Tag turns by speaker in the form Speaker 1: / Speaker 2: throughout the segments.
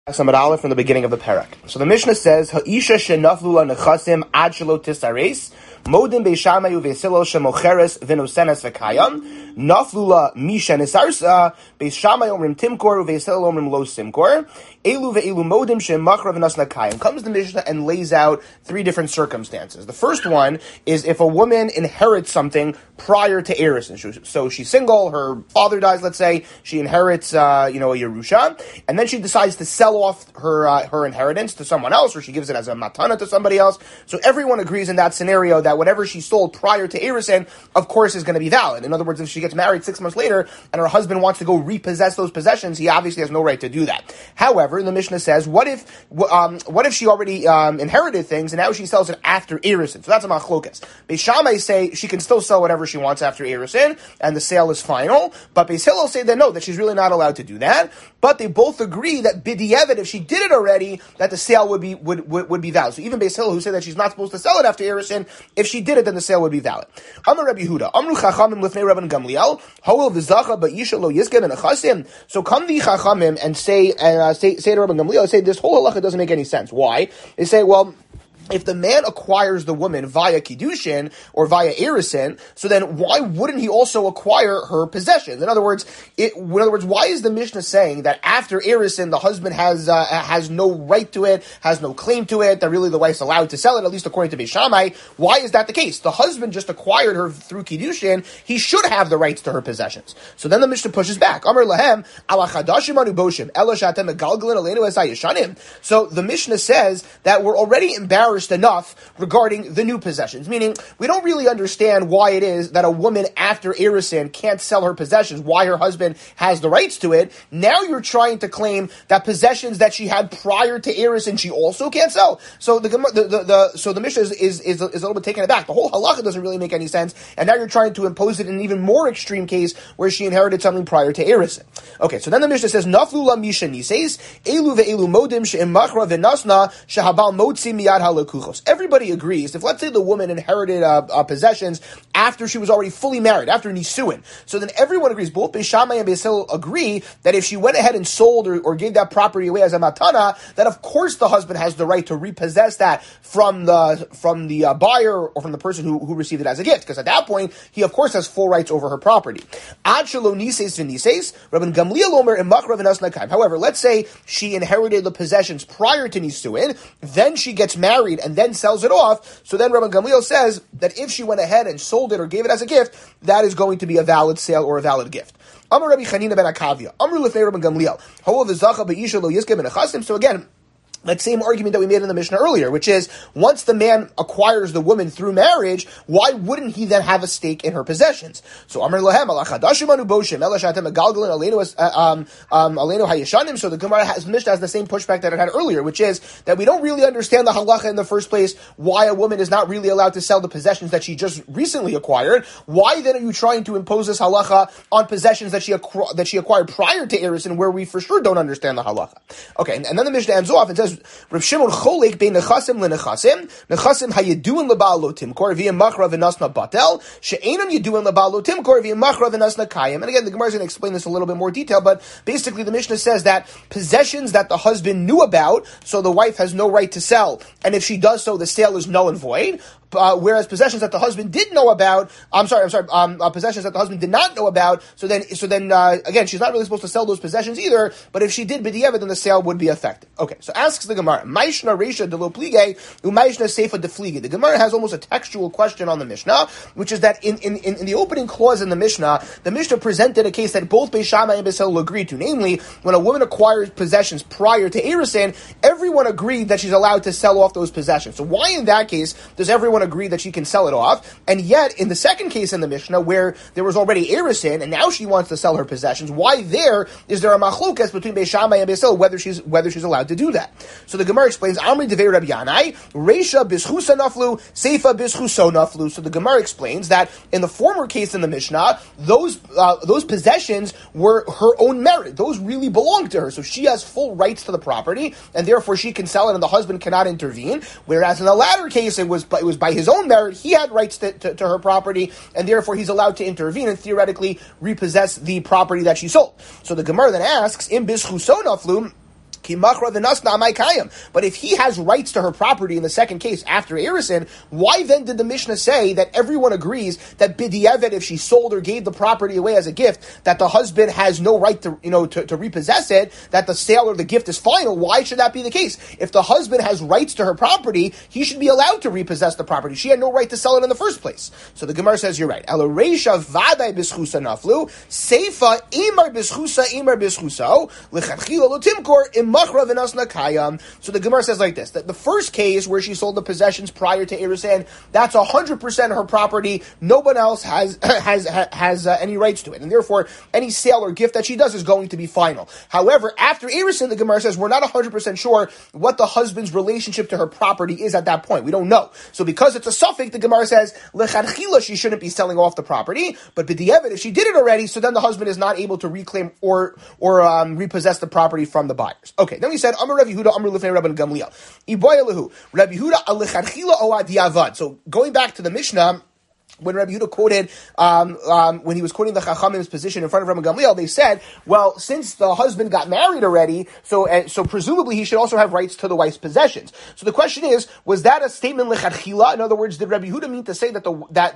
Speaker 1: Samad Aleph from the beginning of the parak. So the Mishnah says, Ha'isha shenaflu la nechasim ad shelo tisares, modim beishamayu ve'silo shemocheres v'nosenes v'kayam, naflu la misha nesarsa, beishamayu omrim timkor ve'silo omrim lo simkor, elu ve'elu modim shemachra v'nosna kayam. Comes the Mishnah and lays out three different circumstances. The first one is if a woman inherits something prior to Erusin. So she's single, her father dies, let's say, she inherits, a Yerusha, and then she decides to sell off her inheritance to someone else, or she gives it as a matana to somebody else. So everyone agrees in that scenario that whatever she sold prior to Erusin, of course, is going to be valid. In other words, if she gets married 6 months later and her husband wants to go repossess those possessions, he obviously has no right to do that. However, the Mishnah says, what if she already inherited things and now she sells it after Erusin? So that's a machlokas. Beis Shammai say she can still sell whatever she wants after Erusin, and the sale is final. But Beis Hillel say that no, that she's really not allowed to do that. But they both agree that b'di'evet, if she did it already, that the sale would be valid. So even Beis Hillel, who said that she's not supposed to sell it after Erusin, if she did it, then the sale would be valid. Amar Rabbi Yehuda, Amru Chachamim lifnei Rabban Gamliel, Hoel v'zacha ba'isha lo yizken and achasim. So come the Chachamim and say to Rabban Gamliel, say this whole halacha doesn't make any sense. Why? They say, well, if the man acquires the woman via Kiddushin or via Erusin, so then why wouldn't he also acquire her possessions? In other words, why is the Mishnah saying that after Erusin the husband has no right to it, has no claim to it, that really the wife's allowed to sell it, at least according to Beis Shammai? Why is that the case? The husband just acquired her through Kiddushin, he should have the rights to her possessions. So then the Mishnah pushes back. Amar lahem, ala chadashim anu boshim, elo shatem megalgalin aleinu es hayeshanim. So the Mishnah says that we're already embarrassed enough regarding the new possessions, meaning we don't really understand why it is that a woman after Erusin can't sell her possessions, why her husband has the rights to it. Now you're trying to claim that possessions that she had prior to Erusin she also can't sell. So the Mishnah is a little bit taken aback. The whole halacha doesn't really make any sense, and now you're trying to impose it in an even more extreme case where she inherited something prior to Erusin. Okay, so then the Mishnah says, Naflu la misha nises, elu ve'elu modim she'im machra v'nasna shehabal motzi miyad halakuchos. Everybody agrees, if let's say the woman inherited possessions after she was already fully married, after Nisuin, so then everyone agrees, both Beis Shammai and Beis Hillel agree that if she went ahead and sold or gave that property away as a matana, that of course the husband has the right to repossess that from the buyer or from the person who received it as a gift, because at that point, he of course has full rights over her property. Ad shelo nises v'nises, Rabban Gamliel omer imachra v'nas nakayim. However, let's say she inherited the possessions prior to Nisuin, then she gets married and then sells it off, so then Rabban Gamliel says that if she went ahead and sold it or gave it as a gift, that is going to be a valid sale or a valid gift. Amar Rabbi Chanina ben Akavia, Amru lefnei Rabban Gamliel, Hoel v'zacha ba'isha lo yizke ben achasim. So again, that same argument that we made in the Mishnah earlier, which is, once the man acquires the woman through marriage, why wouldn't he then have a stake in her possessions? So, Amar Lahem, ala chadashim anu boshim, ela shatem megalgalin aleinu hayeshanim. So the Mishnah has the same pushback that it had earlier, which is that we don't really understand the halacha in the first place, why a woman is not really allowed to sell the possessions that she just recently acquired. Why then are you trying to impose this halacha on possessions that she acquired prior to Erusin, where we for sure don't understand the halacha? Okay, and then the Mishnah ends off and says, Rav Shimon cholek bein nechasim lenechasim, nechasim hayeduin lebal lo timkor v'yem machra v'nasna batel, she'enon yeduin lebal lo timkor v'yem machra v'nasna kayim. And again, the Gemara is going to explain this a little bit more detail, but basically the Mishnah says that possessions that the husband knew about, so the wife has no right to sell, and if she does so, the sale is null and void. Whereas possessions that the husband did know about, possessions that the husband did not know about, so then again, she's not really supposed to sell those possessions either, but if she did b'di'evet, then the sale would be effective. Okay, so asks the Gemara, Maishna Reisha de lo plige, u'maishna seifa de flige. The Gemara has almost a textual question on the Mishnah, which is that in the opening clause in the Mishnah presented a case that both Beis Shammai and Beis Hillel agreed to, namely, when a woman acquires possessions prior to Erusin, everyone agreed that she's allowed to sell off those possessions. So why in that case does everyone agree that she can sell it off? And yet, in the second case in the Mishnah, where there was already Erusin, and now she wants to sell her possessions, why there is there a machlokas between Beis Shammai and Beis Hillel whether she's allowed to do that? So the Gemara explains, Amri devei Rabbi Yanai, Reisha bischusa naflu, Seifa bischuso naflu. So the Gemara explains that in the former case in the Mishnah, those possessions were her own merit; those really belonged to her, so she has full rights to the property, and therefore she can sell it, and the husband cannot intervene. Whereas in the latter case, it was by his own merit; he had rights to her property, and therefore he's allowed to intervene and theoretically repossess the property that she sold. So the Gemara then asks, "Im bischuso naflu." But if he has rights to her property in the second case after Erisin, why then did the Mishnah say that everyone agrees that b'di'evet, if she sold or gave the property away as a gift, that the husband has no right to repossess it, that the sale or the gift is final? Why should that be the case? If the husband has rights to her property, he should be allowed to repossess the property. She had no right to sell it in the first place. So the Gemara says, you're right. Ela reisha vadai bischusa naflu, seifa imar bischusa, lechatchila lo timkor imachra v'nasna kayam. So the Gemara says like this, that the first case where she sold the possessions prior to Erisin, that's 100% her property. No one else has any rights to it. And therefore, any sale or gift that she does is going to be final. However, after Erisin, the Gemara says, we're not 100% sure what the husband's relationship to her property is at that point. We don't know. So because it's a suffix, the Gemara says, lechatchila, she shouldn't be selling off the property, but b'di'evet, if she did it already, so then the husband is not able to reclaim or repossess the property from the buyers. Okay, then we said, Amar Rav Yehuda, Amar Lifnei Rabban Gamliel. Iboya lehu, Rav Yehuda alechatchila o adiavad. So going back to the Mishnah, when Rabbi Yehuda quoted, when he was quoting the Chachamim's position in front of Rabban Gamliel, they said, well, since the husband got married already, so presumably he should also have rights to the wife's possessions. So the question is, was that a statement lechatchila? In other words, did Rabbi Yehuda mean to say that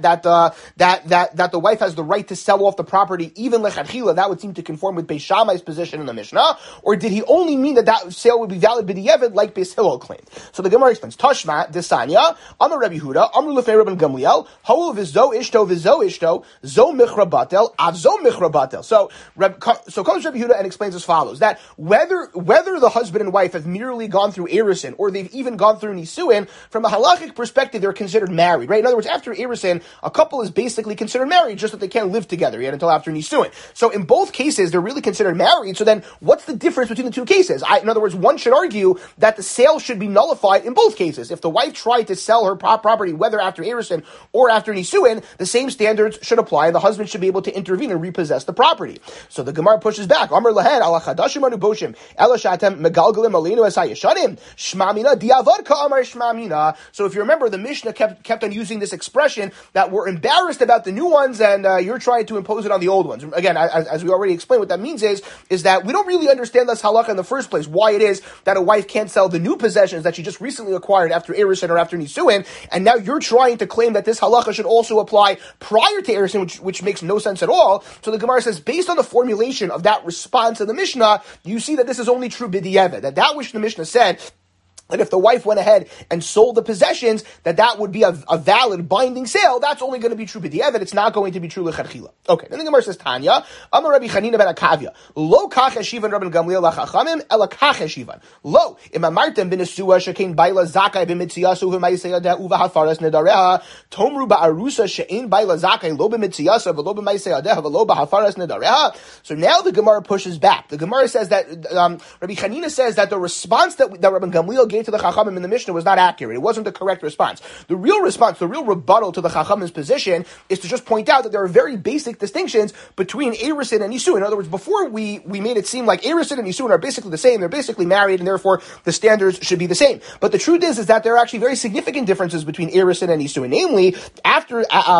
Speaker 1: the wife has the right to sell off the property even lechatchila? That would seem to conform with Beis Shammai's position in the Mishnah. Or did he only mean that sale would be valid b'di'evet like Beis Hillel claimed? So the Gemara explains, Tashma desanya Amar Rabbi Yehuda Amar Lefnei Rabban Gamliel Ha'ul Zo ishto, zo michra batel, av zo michra batel. So comes Rabbi Yehuda and explains as follows, that whether the husband and wife have merely gone through Erisin, or they've even gone through Nisuin, from a halachic perspective, they're considered married, right? In other words, after Erisin, a couple is basically considered married, just that they can't live together yet until after Nisuin. So in both cases, they're really considered married. So then, what's the difference between the two cases? In other words, one should argue that the sale should be nullified in both cases. If the wife tried to sell her property, whether after Erisin or after Nisuin, the same standards should apply, and the husband should be able to intervene and repossess the property. So the Gemara pushes back. Amar lahen ala chadashim anu boshim ela shatem megalgalim aleinu es hayeshanim shmamina diavad ka'amar shmamina. So if you remember, the Mishnah kept on using this expression that we're embarrassed about the new ones, and you're trying to impose it on the old ones. Again, as we already explained, what that means is that we don't really understand this halakha in the first place, why it is that a wife can't sell the new possessions that she just recently acquired after Erisin or after Nisuin, and now you're trying to claim that this halakha should also apply prior to Erisin, which makes no sense at all. So the Gemara says, based on the formulation of that response in the Mishnah, you see that this is only true b'di'evet, that which the Mishnah said, that if the wife went ahead and sold the possessions, that would be a valid binding sale, that's only going to be true b'di'evet, it's not going to be true lechatchila. Okay, then the Gemara says, Tanya, Amar Rabbi Chanina ben Akavia, Lo kach eshivan Rabban Gamliel lachachamim, ela kach eshivan. Lo, im amartem b'nesua shekein baila zakai b'mitziyasu v'maiseyadeh uvahafaras nedareha, tomru ba'arusa she'ein baila zakai lo b'mitziyasa v'lo b'maiseyadeh v'lo b'hafaras nedareha. So now the Gemara pushes back. The Gemara says that, Rabbi Chanina says that the response that Rabban Gamliel gave to the Chachamim in the Mishnah was not accurate. It wasn't the correct response. The real response, the real rebuttal to the Chachamim's position is to just point out that there are very basic distinctions between Erisin and Nisuin. In other words, before we made it seem like Erisin and Nisuin are basically the same, they're basically married, and therefore the standards should be the same. But the truth is that there are actually very significant differences between Erisin and Nisuin. Namely, after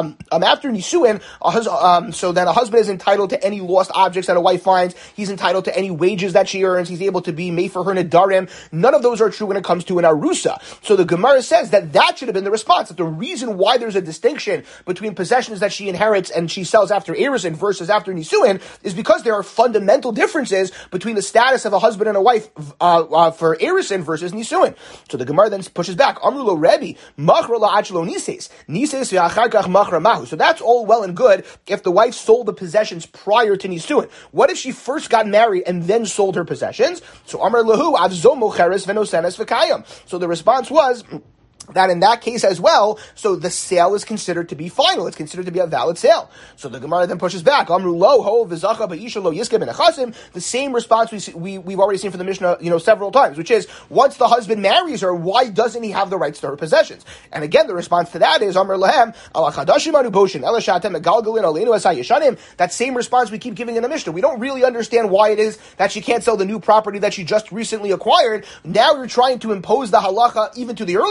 Speaker 1: Nisuin, so then a husband is entitled to any lost objects that a wife finds. He's entitled to any wages that she earns. He's able to be made for her nedarim. None of those are true when it comes to an arusa. So the Gemara says that should have been the response, that the reason why there's a distinction between possessions that she inherits and she sells after Erisin versus after Nisuin is because there are fundamental differences between the status of a husband and a wife for Erisin versus Nisuin. So the Gemara then pushes back. Amrulo Rebbe, machra la'achlo nises v'achar kach machra mahu. So that's all well and good if the wife sold the possessions prior to Nisuin. What if she first got married and then sold her possessions? So Amar lahu avzo mocheres v'nosenes v'kayam. So the response was that in that case as well, so the sale is considered to be final. It's considered to be a valid sale. So the Gemara then pushes back. Amru lo ho v'zacha ba'isha lo yiske ben achasim. The same response we've already seen from the Mishnah, several times, which is, once the husband marries her, why doesn't he have the rights to her possessions? And again, the response to that is, Amr lahem, ala chadashim anu boshin, ela shatem megalgalin aleinu asay yeshanim. That same response we keep giving in the Mishnah. We don't really understand why it is that she can't sell the new property that she just recently acquired. Now you're trying to impose the halacha even to the earlier case,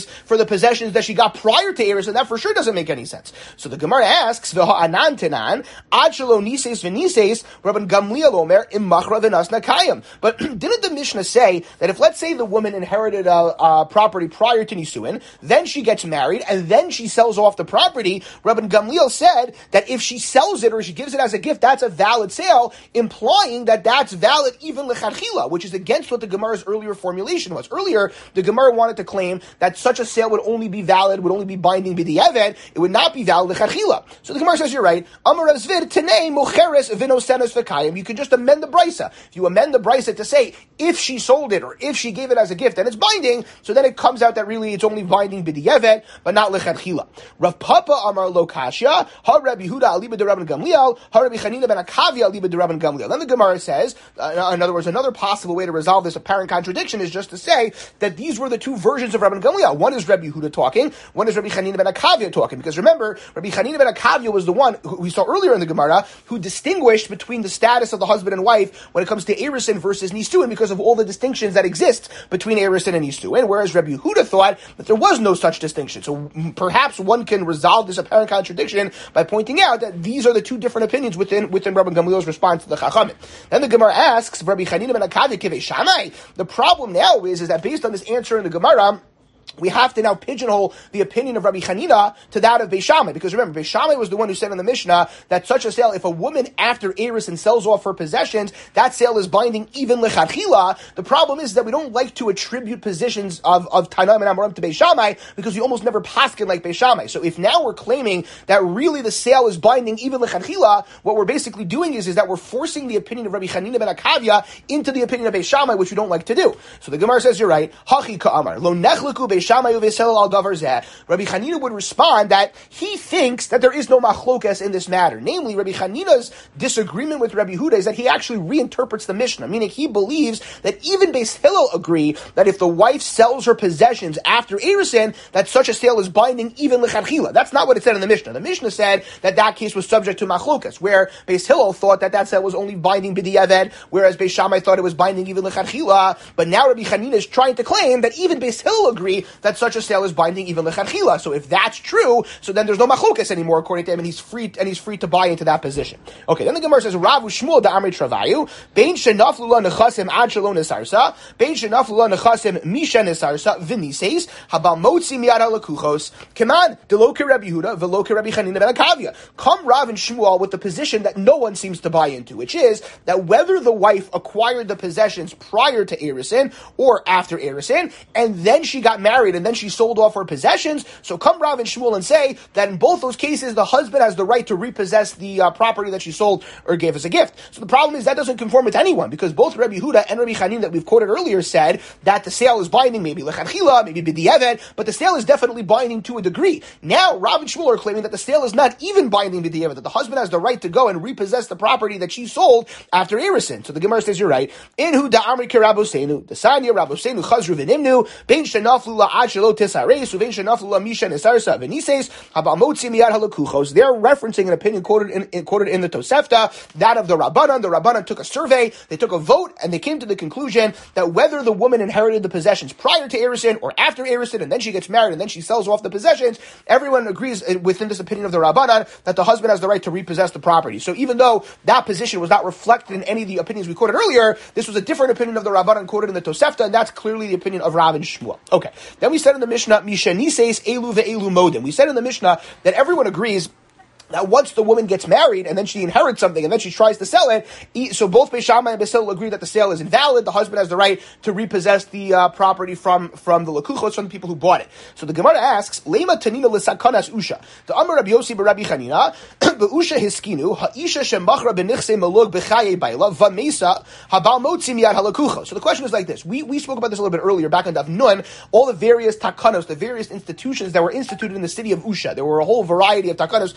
Speaker 1: V'nises for the possessions that she got prior to Eris, and that for sure doesn't make any sense. So the Gemara asks, V'ha'anan tenan, ad shelo nises v'nises, Rabban Gamliel omer, im machra v'nasna kayim. But didn't the Mishnah say that if, let's say, the woman inherited a property prior to Nisuin, then she gets married, and then she sells off the property, Rabban Gamliel said that if she sells it or she gives it as a gift, that's a valid sale, implying that that's valid even lechatchila, which is against what the Gemara's earlier formulation was. Earlier, the Gemara wanted to claim that such a sale would only be valid, would only be binding b'di'evet, it would not be valid lechatchila. So the Gemara says, you're right, Amar Rav Zvid, tenei mocheres v'nosenes v'kayim. You can just amend the brisa. If you amend the brisa to say, if she sold it or if she gave it as a gift, then it's binding, so then it comes out that really it's only binding b'di'evet, but not lechatchila. Rav Papa Amar Lo Kashya, Ha Rabbi Yehuda aliba de Rabban Gamliel, Ha Rabbi Chanina ben Akavia aliba de Rabban Gamliel. Then the Gemara says, in other words, another possible way to resolve this apparent contradiction is just to say that these were the two versions of Rabban Gamliel. One is Rabbi Yehuda talking, one is Rabbi Chanina ben Akavia talking. Because remember, Rabbi Chanina ben Akavia was the one who we saw earlier in the Gemara who distinguished between the status of the husband and wife when it comes to Erisin versus Nistuin because of all the distinctions that exist between Erisin and Nistuin, whereas Rabbi Yehuda thought that there was no such distinction. So perhaps one can resolve this apparent contradiction by pointing out that these are the two different opinions within Rabbi Gamliel's response to the Chachamim. Then the Gemara asks, Rabbi Chanina ben Akavia kivei Shammai. The problem now is that based on this answer in the Gemara, we have to now pigeonhole the opinion of Rabbi Chanina to that of Beis Shammai. Because remember, Beis Shammai was the one who said in the Mishnah that such a sale, if a woman after Erisin sells off her possessions, that sale is binding even lechatchila. The problem is that we don't like to attribute positions of Tanaim and Amorim to Beis Shammai because we almost never paskin like Beis Shammai. So if now we're claiming that really the sale is binding even lechatchila, what we're basically doing is that we're forcing the opinion of Rabbi Chanina ben Akavia into the opinion of Beis Shammai, which we don't like to do. So the Gemara says, you're right, Hachi ka'amar, lo nechleku Beis Shammai uveselel al davar zeh. Rabbi Chanina would respond that he thinks that there is no machlokas in this matter. Namely, Rabbi Chanina's disagreement with Rabbi Yehuda is that he actually reinterprets the Mishnah, meaning he believes that even Beis Hillel agree that if the wife sells her possessions after Erisin, that such a sale is binding even lechatchila. That's not what it said in the Mishnah. The Mishnah said that that case was subject to machlokas, where Beis Hillel thought that that sale was only binding b'di'evet, whereas Beis Shammai thought it was binding even lechatchila. But now Rabbi Chanina is trying to claim that even Beis Hillel agree that such a sale is binding even lechatchila. So if that's true, so then there's no machlokas anymore according to him, and he's free to buy into that position. Okay, then the Gemara says, Rav Shmuel da Amri Travayu, Bein shenaflu la nechasim ad shelo nesarsa, Bein shenaflu la nechasim misha nesarsa v'niseis habal motzi miyad halakuchos. Come on, deloke Rabbi Yehuda veloke Rabbi Chanina ben Akavia. Come Rav and Shmuel with the position that no one seems to buy into, which is that whether the wife acquired the possessions prior to Erisin or after Erisin, and then she got married and then she sold off her possessions. So come Rav and Shmuel and say that in both those cases, the husband has the right to repossess the property that she sold or gave as a gift. So the problem is that doesn't conform with anyone, because both Rabbi Yehuda and Rabbi Chanina that we've quoted earlier said that the sale is binding, maybe lechatchila, maybe b'di'evet, but the sale is definitely binding to a degree. Now Rav and Shmuel are claiming that the sale is not even binding b'di'evet, that the husband has the right to go and repossess the property that she sold after Erisin. So the Gemara says, you're right. Inhu da'amri ki Rabosenu, Dasanya Rabosenu chazru v'nimnu, bein shenaflu la'ad shelo tisareis, uvein shenaflu la'misha nesarsa v'niseis, habal motzi miyad halakuchos. They're referencing an opinion quoted in the Tosefta, that of the Rabbanan. The Rabbanan took a survey, they took a vote, and they came to the conclusion that whether the woman inherited the possessions prior to Erisin or after Erisin, and then she gets married and then she sells off the possessions, everyone agrees within this opinion of the Rabbanan that the husband has the right to repossess the property. So even though that position was not reflected in any of the opinions we quoted earlier, this was a different opinion of the Rabbanan quoted in the Tosefta, and that's clearly the opinion of Rav and Shmuel. Okay. Then we said in the Mishnah, Mishanises elu ve'elu modim. We said in the Mishnah that everyone agrees that once the woman gets married and then she inherits something and then she tries to sell it, so both Beis Shammai and Beis Hillel agree that the sale is invalid. The husband has the right to repossess the property from the lekuchos, from the people who bought it. So the Gemara asks, Lema tanina l'sakanas usha. The Amar Rabbi Yossi b'Rabbi Chanina, b'usha hiskinu, ha'isha shemachra b'nichse malug b'chaye bayla, v'mesa habal motzi miyad halakuchos. So the question is like this. We spoke about this a little bit earlier, back on Daf Nun, all the various takanos, the various institutions that were instituted in the city of Usha. There were a whole variety of takanos that we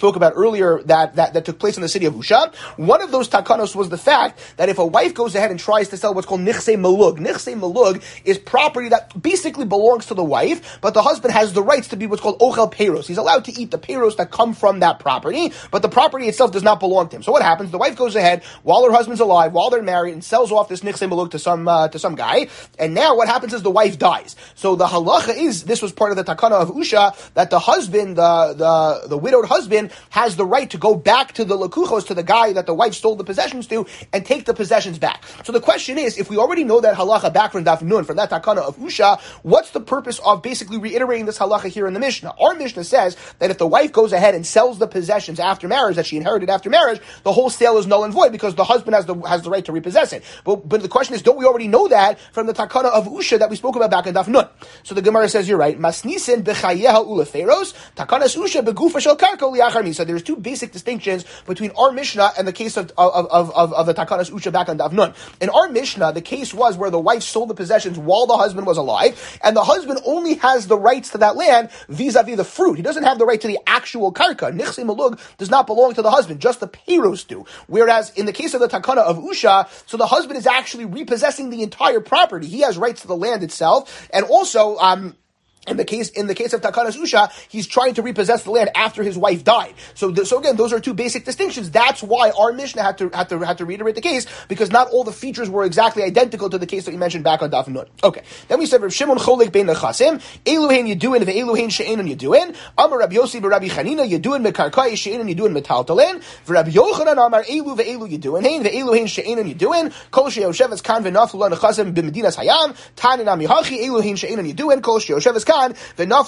Speaker 1: spoke about earlier that took place in the city of Usha. One of those takanos was the fact that if a wife goes ahead and tries to sell what's called nichse malug is property that basically belongs to the wife, but the husband has the rights to be what's called ochel peiros. He's allowed to eat the peiros that come from that property, but the property itself does not belong to him. So what happens? The wife goes ahead while her husband's alive, while they're married, and sells off this nichse malug to some guy. And now what happens is the wife dies. So the halacha is, this was part of the takana of Usha, that the husband, the widowed husband, has the right to go back to the lekuchos, to the guy that the wife stole the possessions to, and take the possessions back. So the question is, if we already know that halacha back from Daf Nun, from that takana of Usha, what's the purpose of basically reiterating this halacha here in the Mishnah? Our Mishnah says that if the wife goes ahead and sells the possessions after marriage that she inherited after marriage, the whole sale is null and void because the husband has the right to repossess it. But the question is, don't we already know that from the takana of Usha that we spoke about back in Daf Nun? So the Gemara says, you're right. Masnisen b'chayeha uleferos, takanas Usha begufa shel karko liachar mi. So there's two basic distinctions between our Mishnah and the case of the takanas Usha back on Daf Nun. In our Mishnah, the case was where the wife sold the possessions while the husband was alive, and the husband only has the rights to that land vis-a-vis the fruit. He doesn't have the right to the actual karka. Nichse malug does not belong to the husband, just the peiros do. Whereas in the case of the takana of Usha, so the husband is actually repossessing the entire property. He has rights to the land itself, and also, in the case of Takanas Usha, he's trying to repossess the land after his wife died. So again, those are two basic distinctions. That's why our Mishnah had to reiterate the case, because not all the features were exactly identical to the case that you mentioned back on Daf Nun. Okay. Then we said Rav Shimon Cholek bein nechasim, Eluhein Yeduin ve'Eluhein she'enon Yeduin. Amar Rabbi Yossi b'Rabbi Chanina Yeduin mekarkai she'enon Yeduin metaltalin. V'Rabbi Yochanan Amar Elu ve'Elu Yeduin hein ve'Eluhein she'enon Yeduin. Kol she'yosheves kan v'naflu nechasim b'medinas hayam. Tanin amihachi Eluhein she'enon Yeduin. Kol she'yosheves so there's a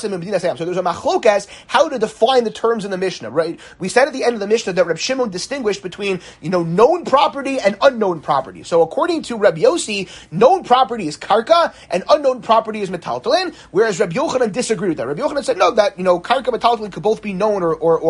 Speaker 1: machlokas how to define the terms in the Mishnah, right? We said at the end of the Mishnah that Reb Shimon distinguished between, known property and unknown property. So according to Reb Yossi, known property is karka and unknown property is metaltalin, whereas Reb Yochanan disagreed with that. Reb Yochanan said no, that karka and metaltalin could both be known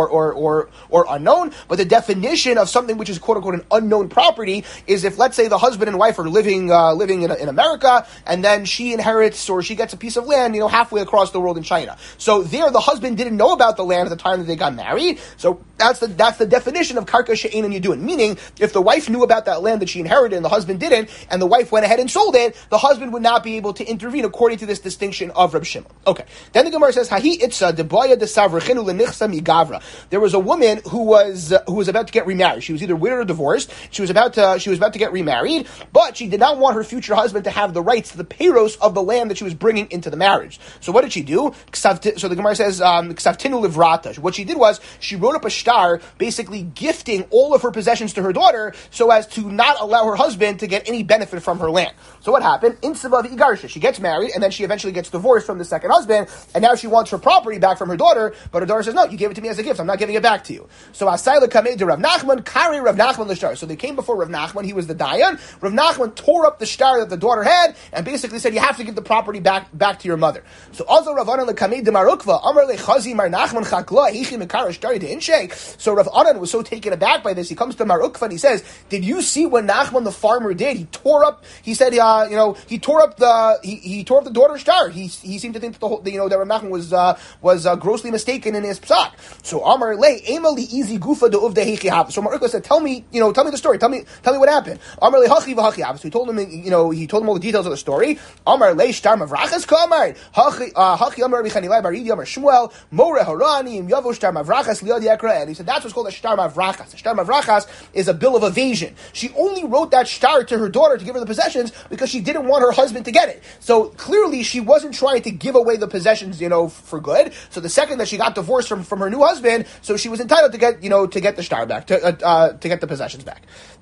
Speaker 1: or unknown, but the definition of something which is quote unquote an unknown property is if, let's say, the husband and wife are living in America, and then she inherits or she gets a piece of land halfway across the world in China. So there, the husband didn't know about the land at the time that they got married. So that's the definition of karka she'enon Yeduin. Meaning, if the wife knew about that land that she inherited and the husband didn't, and the wife went ahead and sold it, the husband would not be able to intervene according to this distinction of Reb Shimon. Okay. Then the Gemara says, Hahi itza deboya de savrechinu lenichsa migavra. There was a woman who was about to get remarried. She was either widowed or divorced. She was about to get remarried, but she did not want her future husband to have the rights to the peiros of the land that she was bringing into the marriage. So what did she do? So the Gemara says, Ksavtinu livrata. What she did was, she wrote up a shtar, basically gifting all of her possessions to her daughter, so as to not allow her husband to get any benefit from her land. So what happened? Insiva v'igarsha. She gets married, and then she eventually gets divorced from the second husband, and now she wants her property back from her daughter, but her daughter says, no, you gave it to me as a gift, I'm not giving it back to you. So Asayla kamei de Rav Nachman, kari Rav Nachman l'shtar. So they came before Rav Nachman, he was the dayan. Rav Nachman tore up the shtar that the daughter had, and basically said, you have to give the property back to your mother. So also Rav Anan lekamei de Marukva, Amar lechazi Mar Nachman chakla, hichi mekara shtari de inshe. So Rav Anan was so taken aback by this, he comes to Marukva and he says, did you see what Nachman the farmer did? He tore up the daughter's shtar. He seemed to think that that Rav Nachman was grossly mistaken in his psak. So Amar le ema li easy gufa de uvde hichi hav. So Marukva said, tell me the story. Tell me what happened. Amar le hachi v'hachi hav. So he told him all the details of the story. Amar le shtar mavrachas kamar hachi Amar bichanilai baridi Amar Shmuel more harani im yavo shtar mavrachas liad yakra. And he said that's what's called a shtar mavrachas. A shtar mavrachas is a bill of evasion. She only wrote that shtar to her daughter to give her the possessions because she didn't want her husband to get it. So clearly she wasn't trying to give away the possessions, for good. So the second that she got divorced from her new husband, so she was entitled to get the shtar back, to get the possessions back.